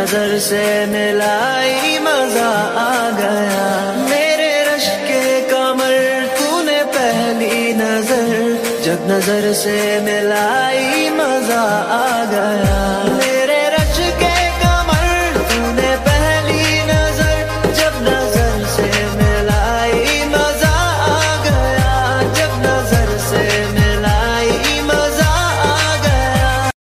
नजर से मिलाई मजा आ गया। मेरे रश के कमर तूने पहली नजर, जब नजर से मिलाई मजा आ गया।